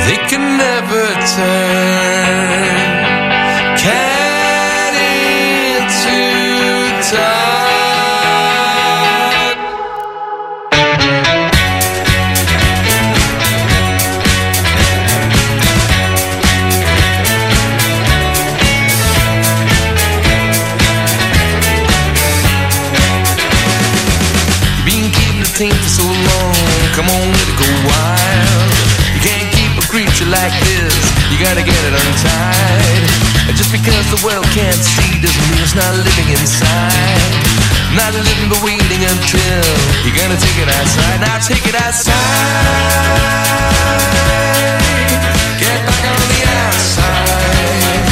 they can never turn cat into dog. For so long, come on, let it go wild. You can't keep a creature like this, you gotta get it untied. And just because the world can't see doesn't mean it's not living inside. Not living but waiting until you're gonna take it outside. Now take it outside. Get back on the outside.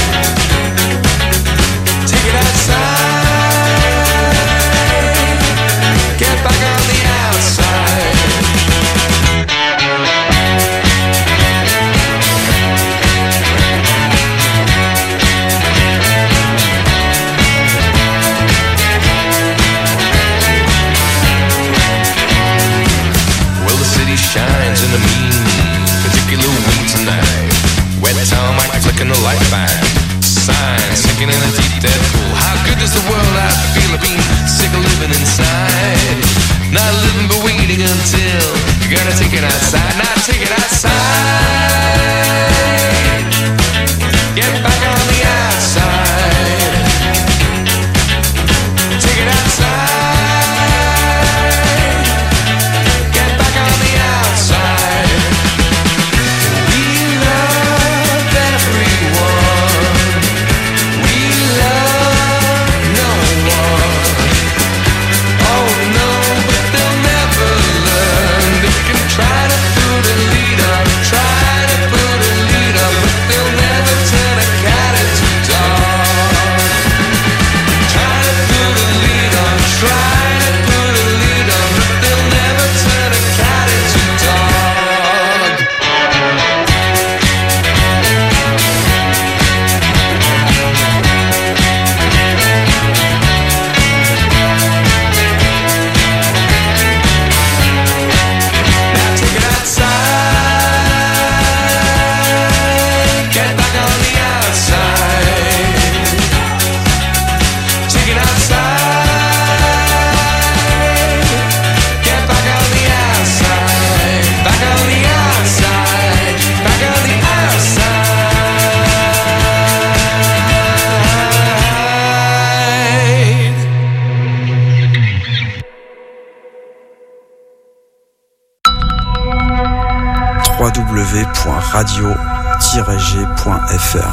Take it outside. Get back on the outside. Well, the city shines in a mean, particular way tonight. Wet tarmac flicking the light back. Signs sinking in a deep dead pool. How good does the world I feel of being sick of living inside? Not living but waiting until you're gonna take it outside. Now take it outside. Get back on the outside. Take it outside. Get back on the outside. We love everyone. We love no one. Oh no, but they'll never learn. They can try to put a lead up, try to put a lead up, but they'll never turn a cat into dog. Try to put a lead on, try to put a lead on, but they'll never turn a cat into dog. Now take it outside. Get back on the outside. Take it outside. Get back on the outside. Back on the outside. Back on the outside. www.radio-g.fr.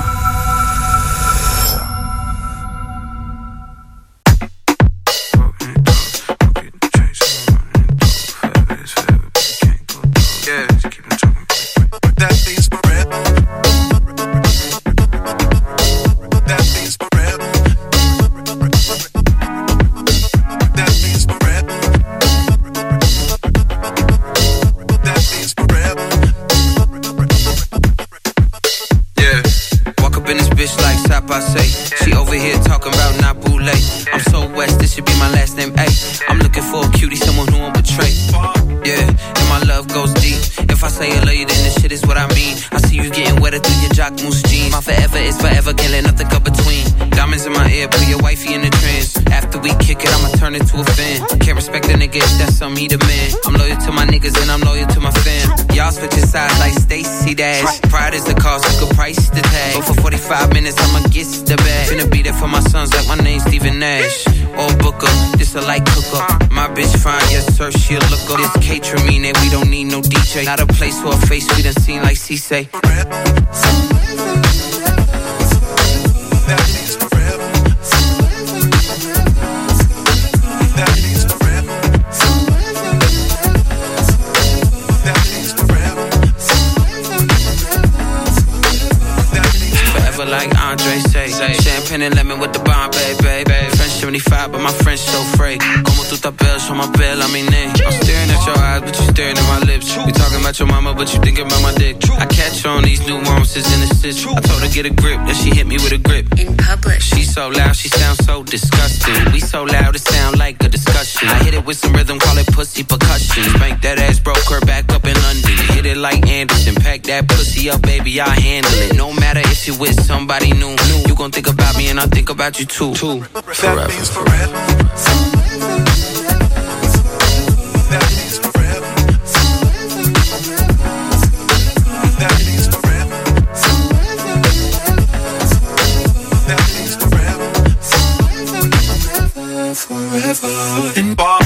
Me the man. I'm loyal to my niggas and I'm loyal to my fam. Y'all switching sides like Stacey Dash. Pride is the cost, you could price the tag. But for 45 minutes I'ma get the bag. Finna be there for my sons like my name's Stephen Nash. Or Booker, this a light cook-up. My bitch fine, yes sir, she'll look up. This catering and we don't need no DJ. Not a place or a face we done seen like C-Say. it like Andre say. Champagne and lemon with the Bombay, baby. French 75, but my French so free. Como tu tapel, show my bill, I mean name. I'm staring at your eyes, but you staring at my lips. We talking about your mama, but you thinking about my dick. I catch on these nuances in the stitch. I told her get a grip, then she hit me with a grip. In public. She so loud, she sounds so disgusting. We so loud, it sound like a discussion. I hit it with some rhythm, call it pussy percussion. Spank that ass, broke her back up in London. Hit it like Anderson, pack that pussy up, baby, I handle it. No matter if you're with somebody new, you gon' think about me and I think about you too. Forever. That means forever. That means forever. That means forever. That means forever. Forever. And Bob.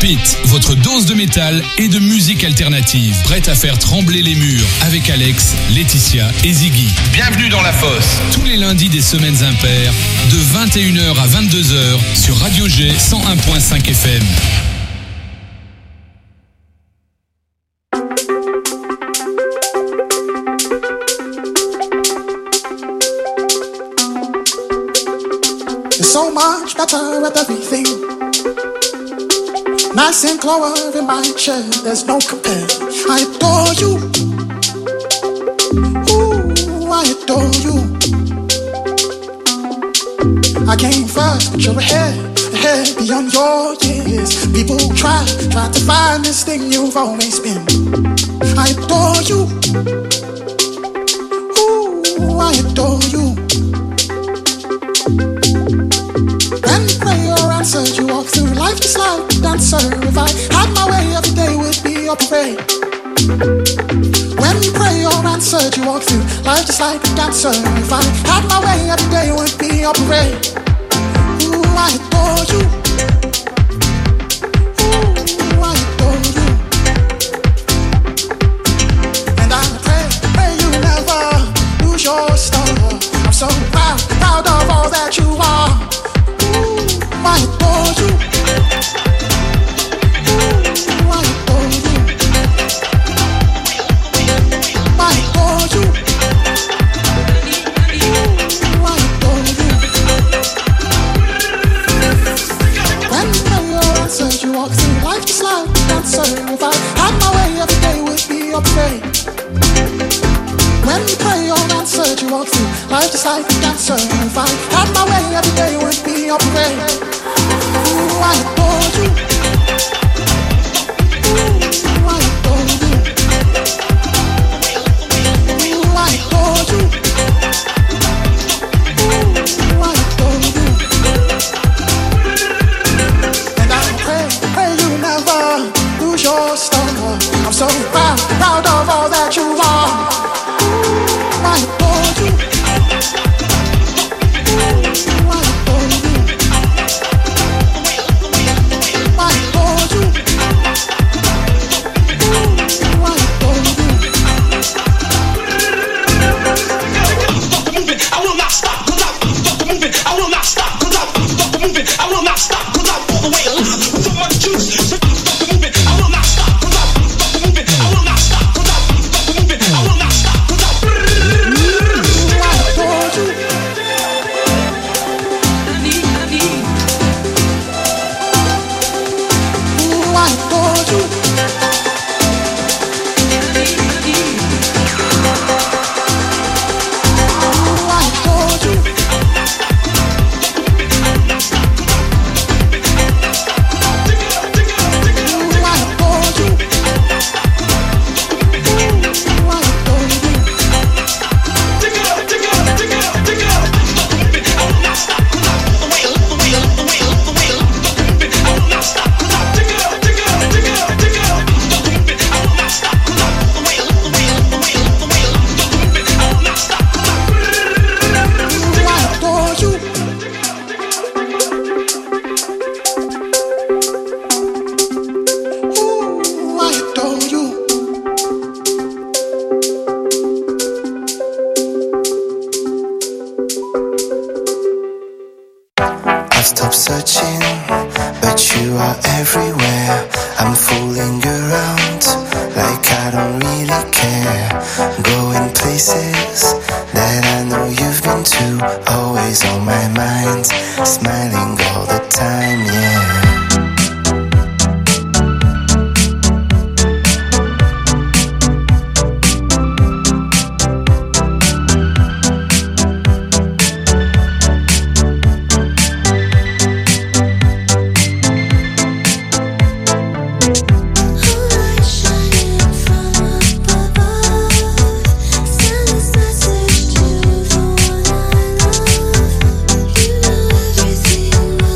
Pit, votre dose de métal et de musique alternative, prête à faire trembler les murs avec Alex, Laetitia et Ziggy. Bienvenue dans la fosse. Tous les lundis des semaines impaires, de 21h à 22h sur Radio G 101.5 FM. So much better with everything. Nice and clover in my chair, there's no compare. I adore you. Ooh, I adore you. I came first, but you're ahead beyond your years. People try to find this thing you've always been. I adore you. Ooh, I adore you. When prayer answered, you walk through life just like a dancer. If I had my way, every day would be a parade. When prayer answered, you walk through life just like a dancer. If I had my way, every day would be a parade. Ooh, I adore you. Ooh, I adore you. And I pray you never lose your star. I'm so proud of all that you are. I adore you. Ooh, I adore you. I adore you. Ooh, I adore you. When prayer answered, you walk through life just like a dancer. If I had my way, every day would be a parade. When prayer answered, you walk through life just like a dancer. If I had my way, every day would be a parade. Ooh, I adore you. Ooh, I adore you. Ooh, I adore you. Ooh, I adore you. And I pray you never lose your star. I'm so proud of all that you are. Ooh, I adore you. Everything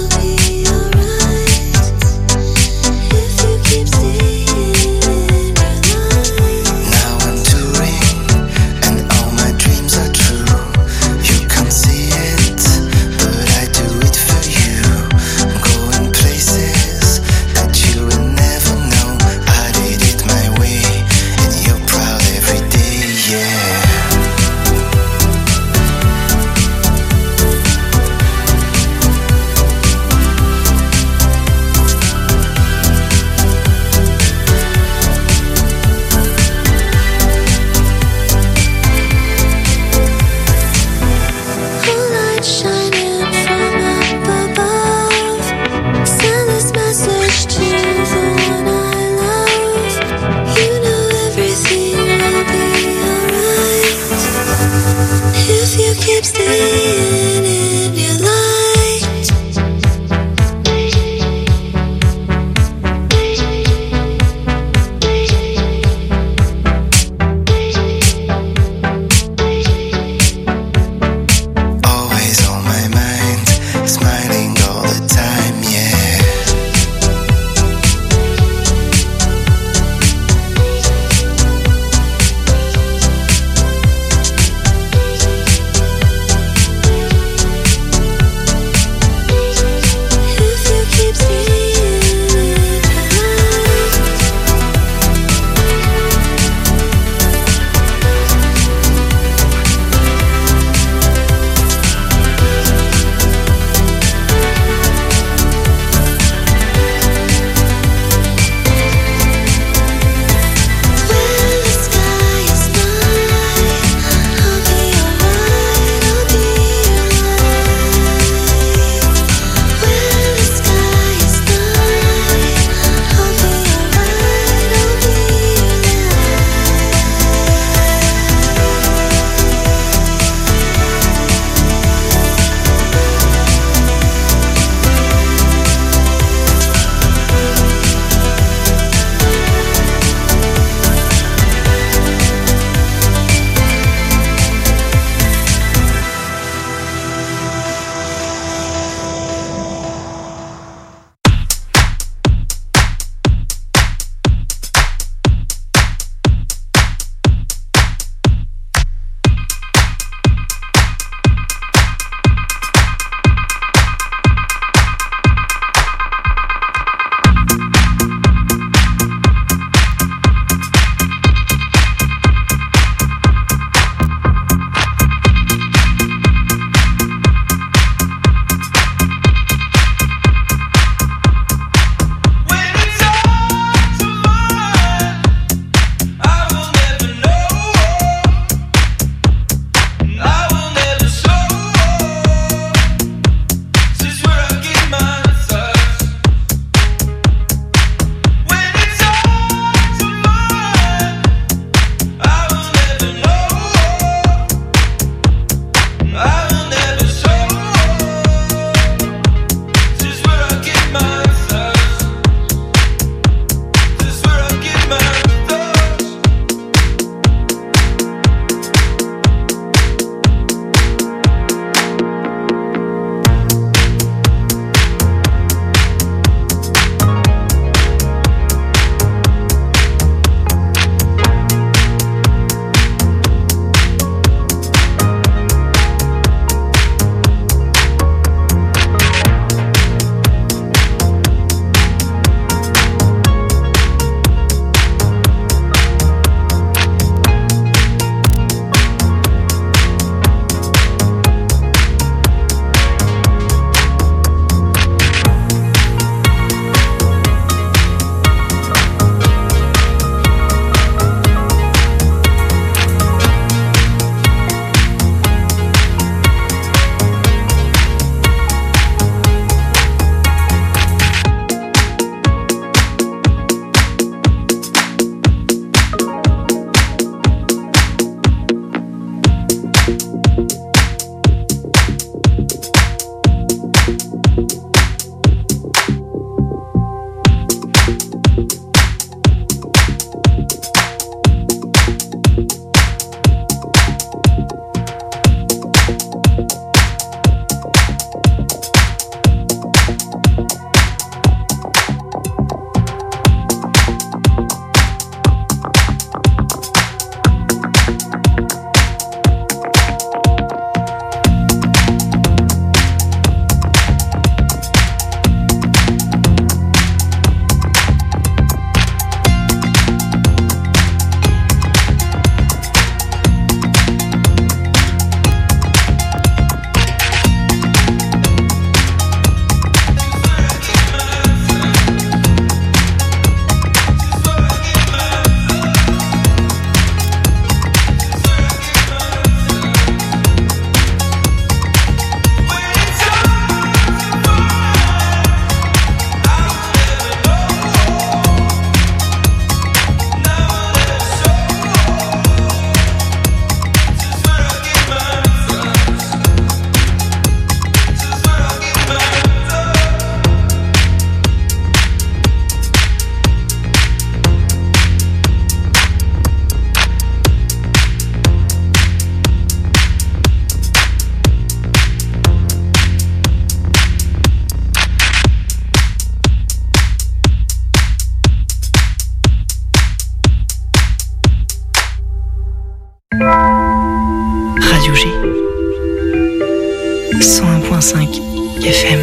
101.5 FM.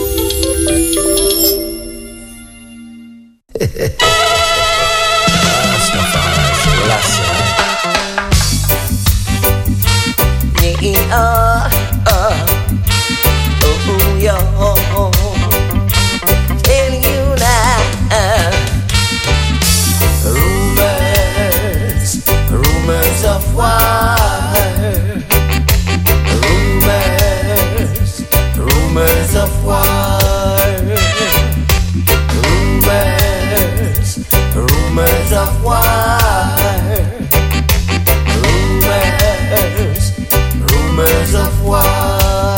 Rumors of war. Rumors of war. Rumors of war. Rumors of war.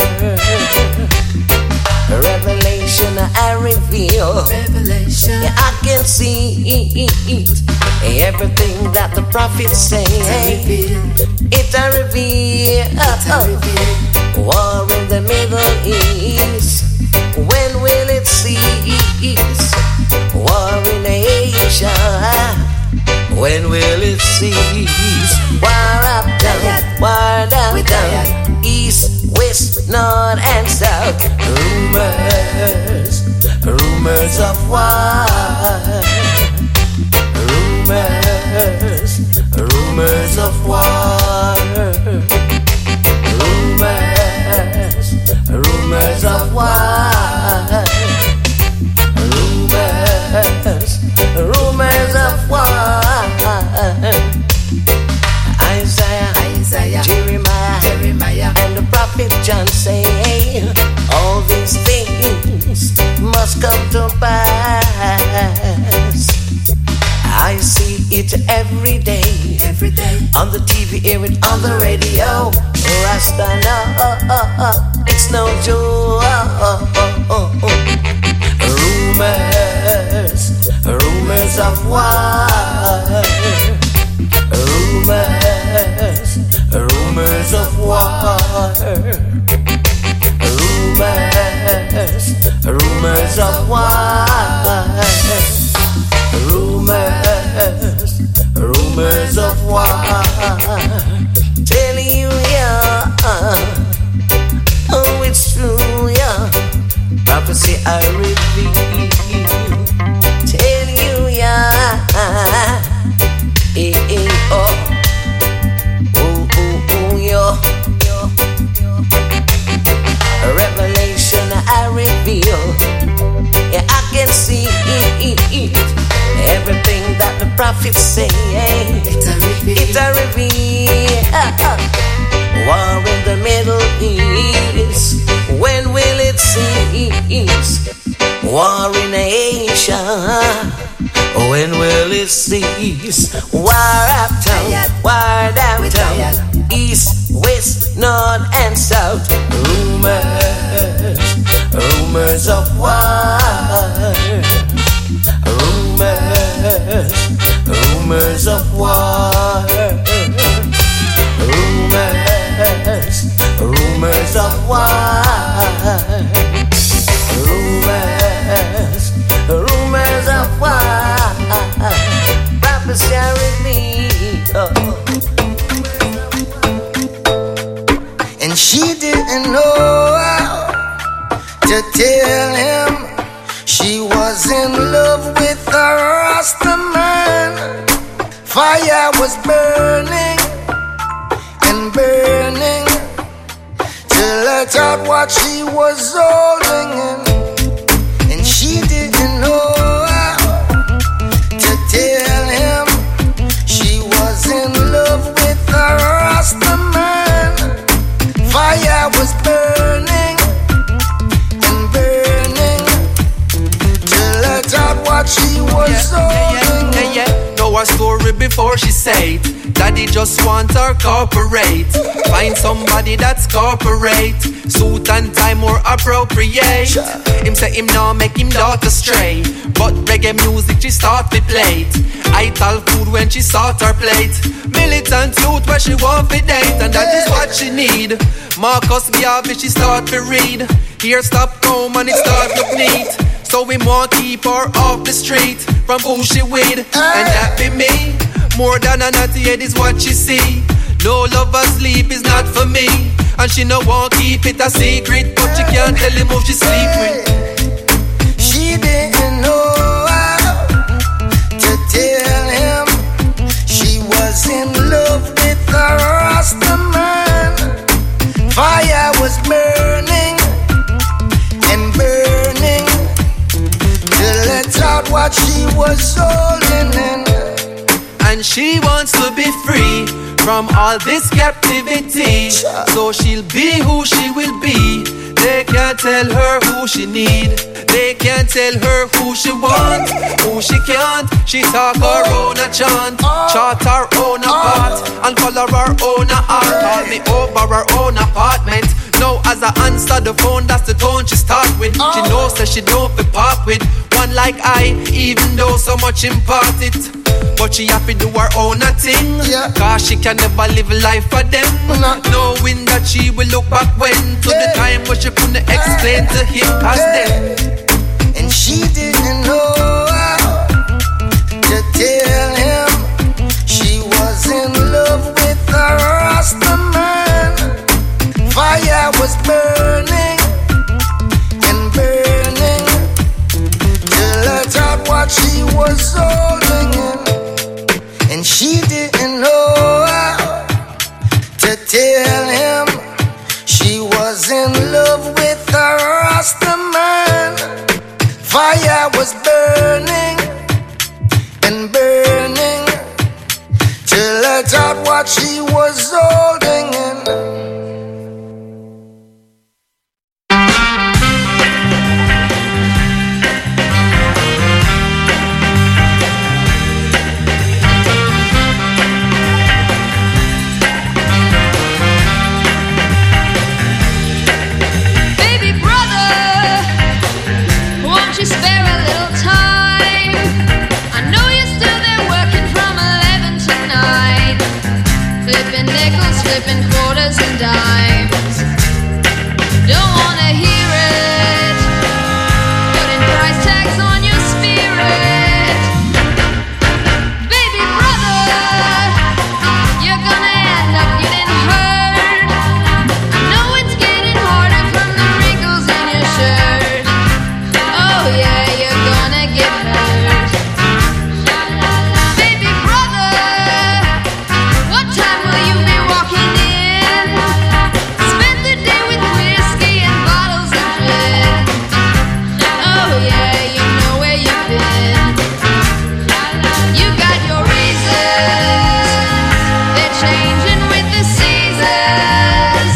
Revelation I reveal. Revelation. Yeah, I can see everything that the prophets say. It I reveal. War in the Middle East. When will it cease? War in Asia. When will it cease? War up, down, war down, down. East, west, north and south. Rumors of war. Rumors of war. Rumors of war. Rumors of war. Isaiah, Jeremiah, and the prophet John say, all these things must come to pass. I see it every day. On the TV, hear it on the radio. Rasta, no, it's no joke. Rumors of war. Rumors of war. Rumors of war. Rumors of war. Telling you, yeah, oh, it's true, yeah. Prophecy I reveal. Tell you, yeah, oh, yeah. Revelation I reveal. Yeah, I can see everything that the prophets say. It a reveal. War in the Middle East. When will it cease? War in Asia. When will it cease? War uptown, war downtown, east, west, north and south. Rumors of war. Rumors of war. Rumors of war. Rumors of war. Prophecy with me. And she didn't know how to tell him she was in love with a Rasta man. Fire was burning and burning till I thought what she was holding in. And she didn't know how to tell him she was in love with a Rasta man. Fire was burning and burning till I thought what she was holding in. Know her story before she said Daddy just want her corporate. Find somebody that's corporate. Suit and tie more appropriate. Him say him now make him daughter stray. But reggae music she start to play. Ital food when she sort her plate. Militant youth where she want to date. And that is what she need. Marcus Garvey she start to read. Here stop home and it start look neat. So we want keep her off the street from who she with. And that be me. More than a naughty head is what she see. No lover sleep is not for me. And she no want keep it a secret, but she can't tell him who she sleep with. She didn't know how to tell him she was in love with a Rasta man. Fire was burning and burning to let out what she was holding in. And she wants to be free from all this captivity, so she'll be who she will be. They can't tell her who she need. They can't tell her who she want, who she can't. She talk her own a chant, chart her own a part, and color her own a art. Call me over her own apartment. Now as I answer the phone, that's the tone she start with. She knows that she don't be part with one like I, even though so much impart it. But she have to do her own a thing, cause she can never live life for them, knowing that she will look back when to the time when she couldn't explain to him past them. And she didn't know how to tell him she was in love with a Rasta man. Fire was burning and burning to let out what she was holding in. And she didn't know how to tell him she was in love with a Rasta man. Fire was burning and burning to let out what she was holding in. Flipping quarters and dimes. Don't wanna hear it. Putting price tags on your spirit. Baby brother, you're gonna end up getting hurt. I know it's getting harder from the wrinkles in your shirt. Oh yeah, you're gonna get hurt. Baby brother, what time will you be walking in? Spend the day with whiskey and bottles of gin. Oh yeah, you know where you've been. You got your reasons, they're changing with the seasons.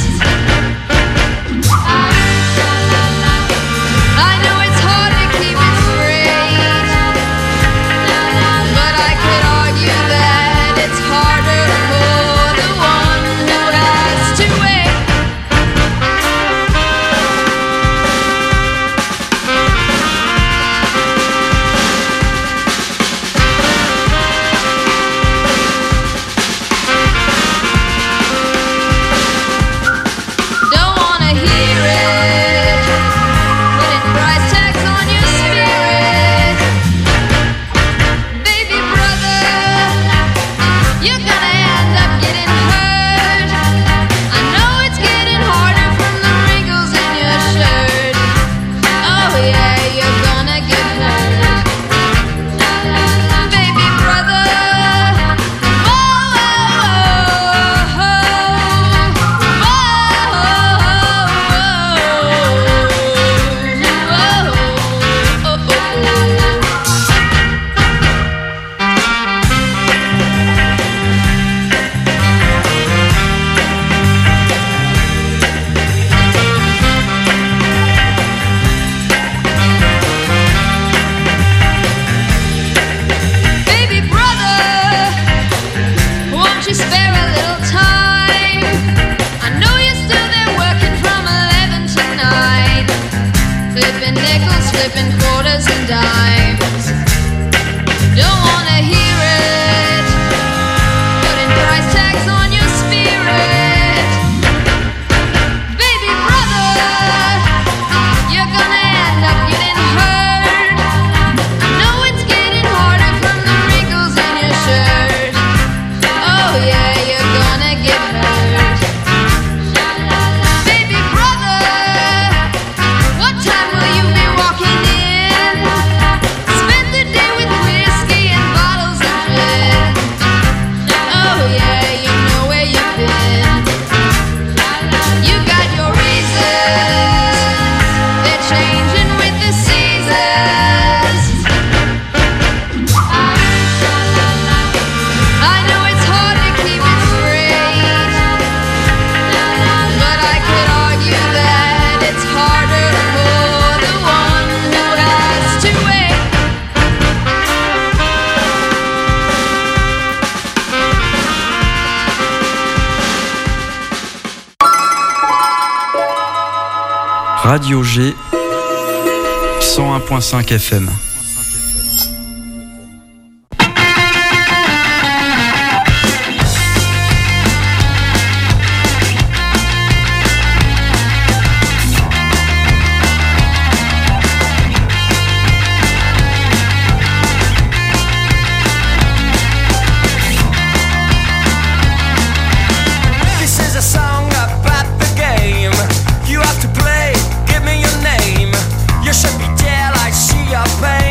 I know it's hard to keep it straight, but I could argue that it's harder for the one who has to wait. Don't wanna hear it. Putting price tags on your spirit. Baby brother, you're gonna end up getting hurt. I know it's getting harder from the wrinkles in your shirt. Oh yeah, you're gonna get hurt. Baby brother, baby brother, won't you spare a little time? I know you're still there working from 11 to 9, flipping nickels, flipping quarters and dimes. Don't wanna hear it. Putting price tags on your spirit. Baby brother, you're gonna end up getting hurt. I know it's getting harder from the wrinkles in your shirt. Oh yeah, you're gonna get Radio G 101.5 FM. You should be dead, I see your pain.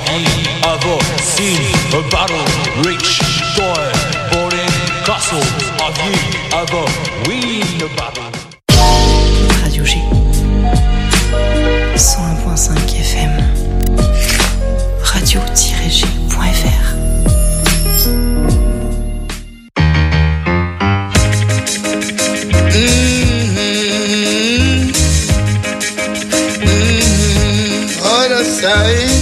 ye ever seen a battle reach joy? Boarding castle, have ye ever win a battle? Radio G 101.5 FM radio-g.fr. Other side.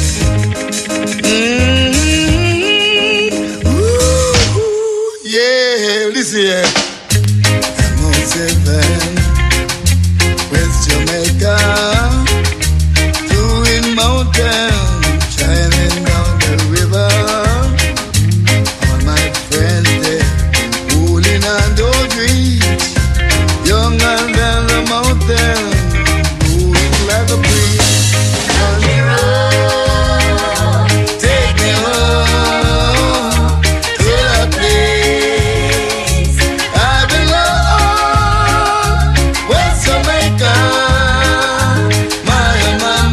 Yeah, listen here. I'm on 7 West Jamaica, doing mountain, shining down the river. All my friends there, holding on those trees, younger than the mountain, moving like a breeze. Take me home to the place I belong, West Jamaica. My,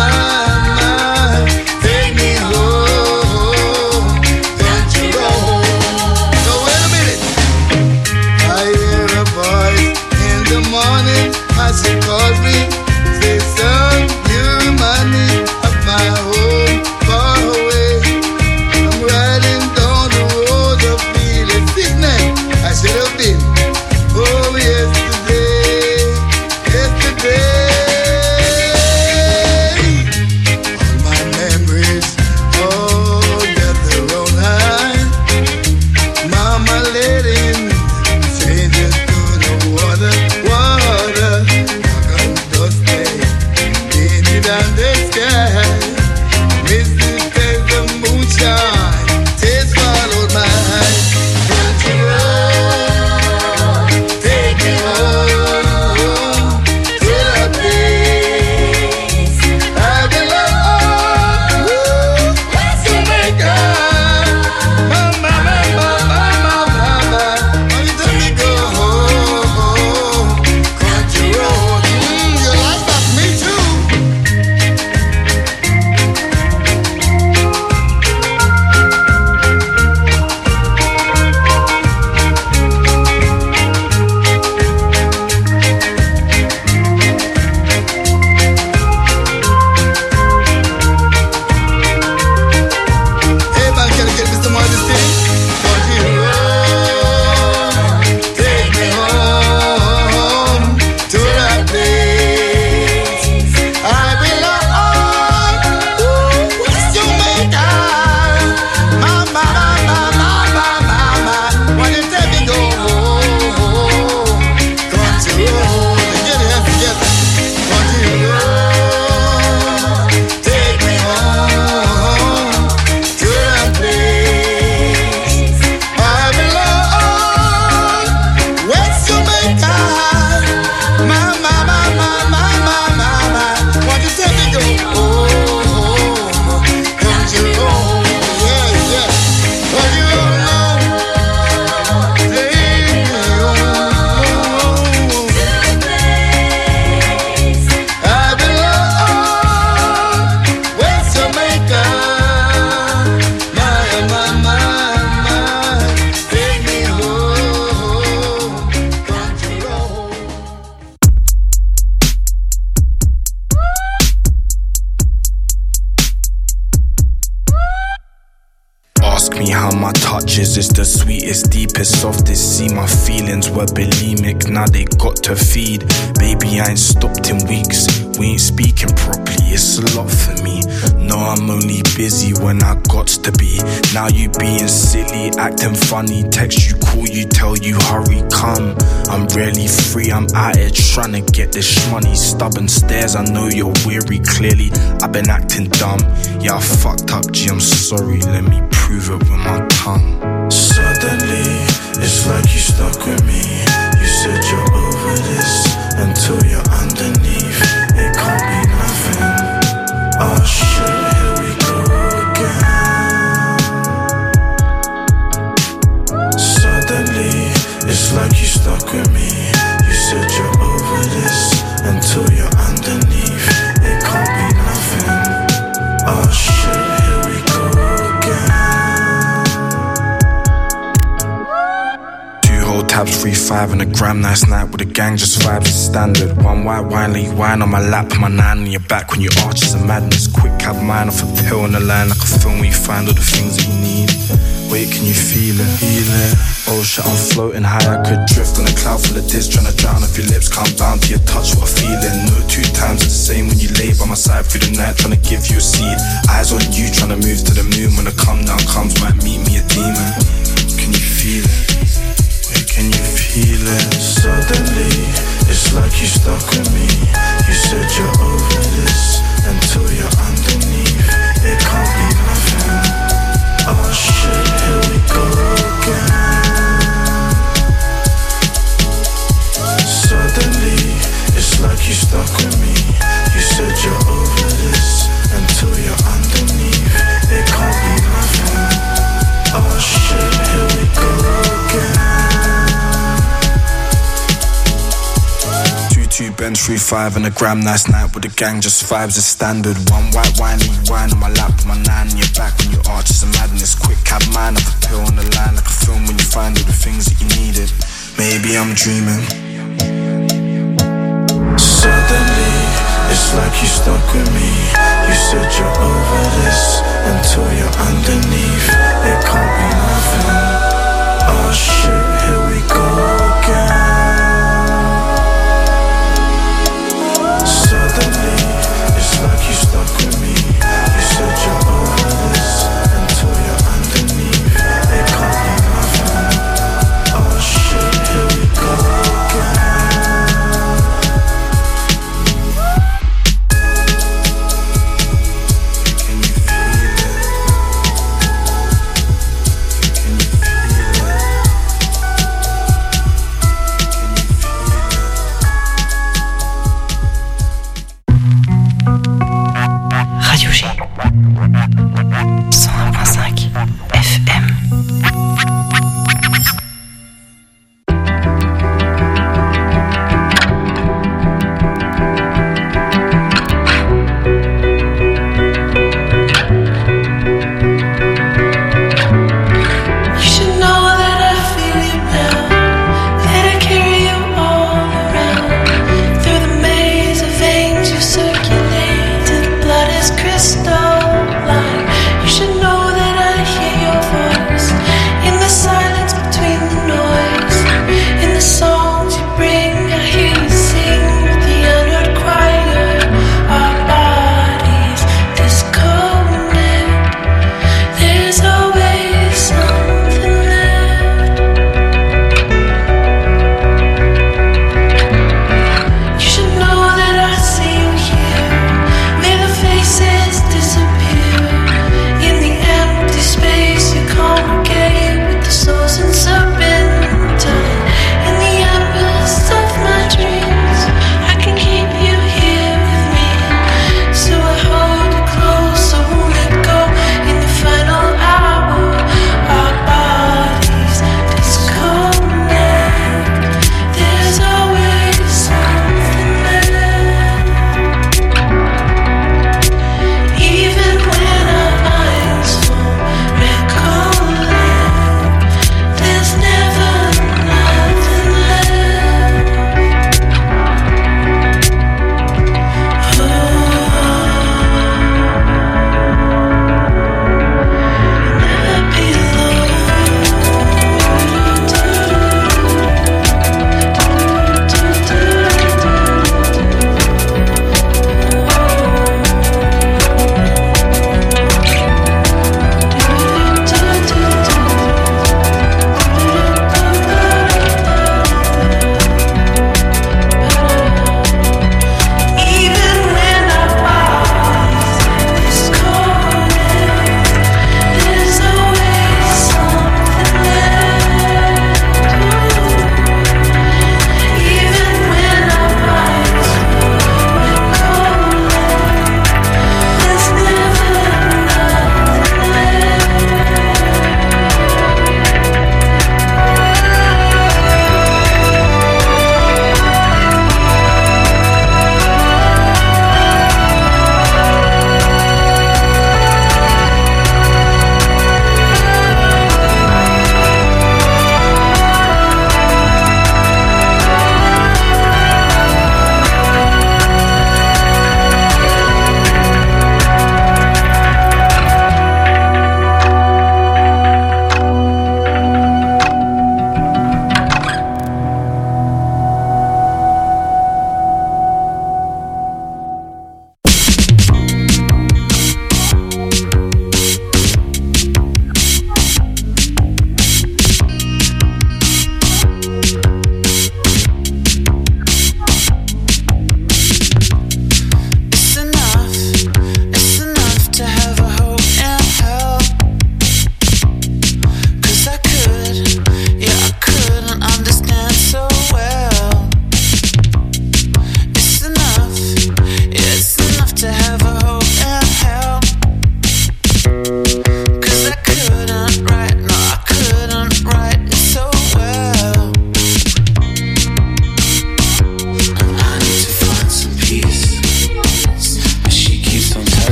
take me home, don't you roll. So wait a minute, I hear a voice in the morning as she calls me, say son, you remind me of my home far away. I'm riding down the road of feeling sickness. I should have been home yesterday. All my memories all gather round high. Mama letting changes to the water. Walk on dusty, painted on the sky. Misty taste the moonshine, taste followed my eyes. Country road, take me home to the place I belong. West Jamaica, mama, why you tell me go home? Country road, you like that? Me too. Hey man, can I get Mr. Martin thing? Country road, take me home to that place I belong. West Jamaica, mama, why you tell me go home? Country road, get it together. Country road, take me home to that place I belong. West Jamaica, mama, why you tell me go home? Country road, yeah. Country road, take me home I belong. West Jamaica, my, take me home. Country road. Ask me how my touch is, it's the sweetest, deepest, softest. See my feelings were bulimic, now they got to feed. Baby, I ain't stopped in weeks, we ain't speaking properly, it's a lot for me. No, I'm only busy when I got to be. Now you being silly, acting funny, text you, call you, tell you hurry, come. I'm rarely free, I'm out here trying to get this money. Stubborn stares, I know you're weary, clearly I've been acting dumb. Yeah, I fucked up, G, I'm sorry, let me prove it with my tongue. Suddenly, it's like you stuck with me. You said you're over this until you're underneath. It can't be nothing. Oh shit, here we go again. Suddenly, it's like you stuck with me. You said you're over this until you're underneath. It can't be nothing. Oh shit, here we go 3-5 and a gram, nice night with a gang, just vibes is standard. One white wine, let you wine on my lap, my 9 on your back when you arch is a madness. Quick cab mine off a pill on the line, like a film where you find all the things that you need. Wait, can you feel it? Feel it? Oh shit, I'm floating high, I could drift on a cloud full of diss, trying to drown off your lips, calm down to your touch, what a feeling. No 2 times are the same when you lay by my side through the night, trying to give you a seat. Eyes on you, trying to move to the moon. When the come down comes, might meet me a demon. Can you feel it? Wait, can you feel it? Suddenly, it's like you stuck with me. You said you're over this until you're underneath. It can't be nothing. Oh shit, here we go again. Suddenly, it's like you stuck with me. You said you're over this until you're underneath. It can't be nothing. Oh shit, here we go again. 2-2 bench 3-5 and a gram, nice night with the gang, just vibes is standard. One white wine, and you wine on my lap, my 9 on your back when you arch is a madness. Quick cab mine, up a pill on the line, like a film when you find all the things that you needed. Maybe I'm dreaming. Suddenly, it's like you stuck with me. You said you're over this until you're underneath. It can't be nothing. Oh shit, here we go again. Suddenly, it's like you stuck with me. You said you're over this until you're underneath. It can't be nothing. Oh shit, here we go again. Can you feel it?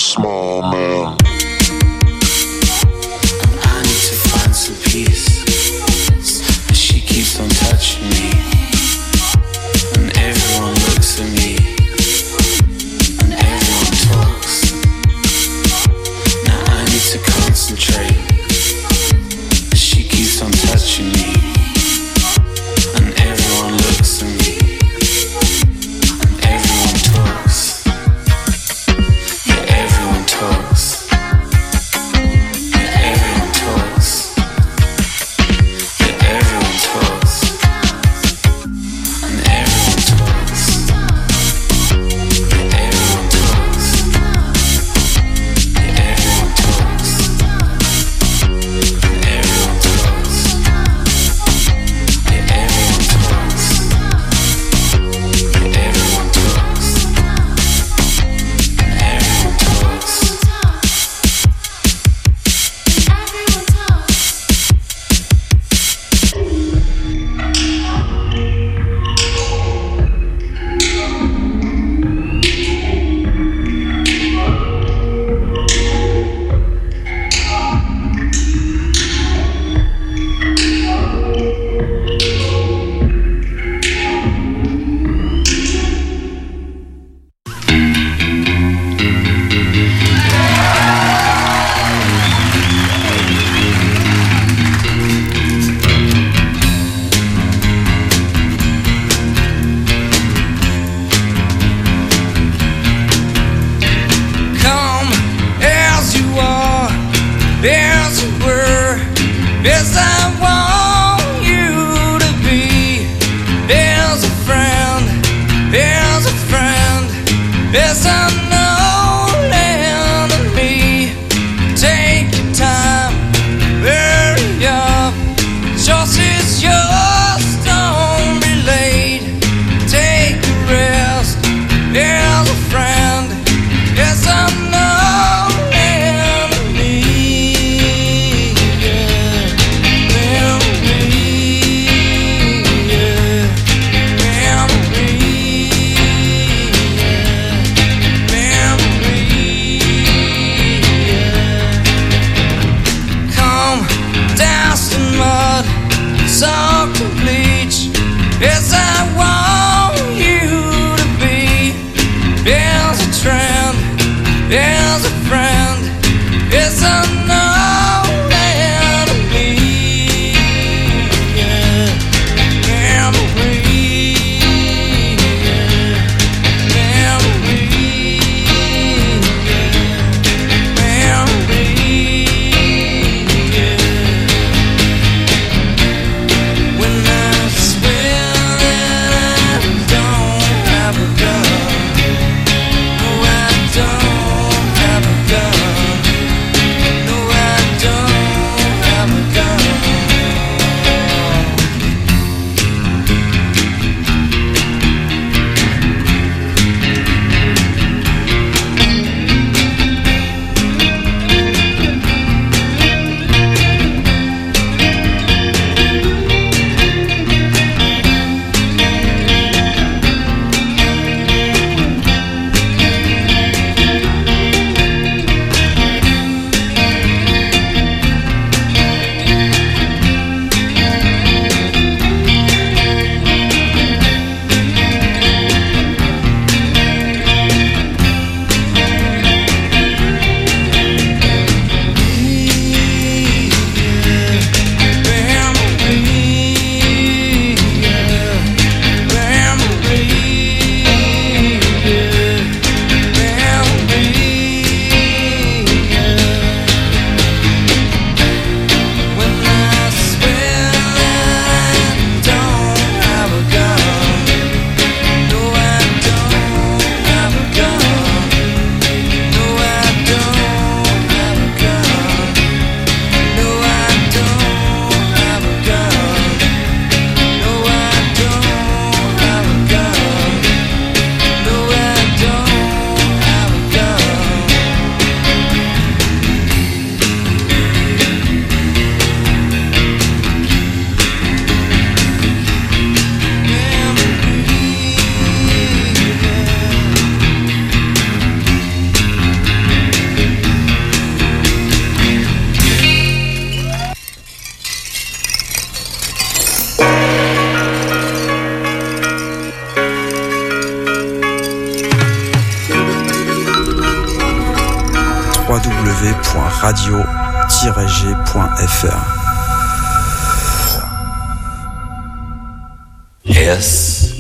small man. I need to find some peace, but she keeps on touching me, and everyone looks at me, and everyone talks. Now I need to concentrate, but she keeps on touching me, and everyone looks at me, and everyone talks. Yeah, everyone talks. Yes, I want you to be. There's a friend, there's a friend, there's an old enemy. Take your time, hurry up. Choice is yours, don't be late. Take a rest, there's a friend, there's an old enemy. Soak to bleach. Yes, I want you to be. There's a trend, there's a friend, it's an old enemy. Memory, when I radio-g.fr. Yes.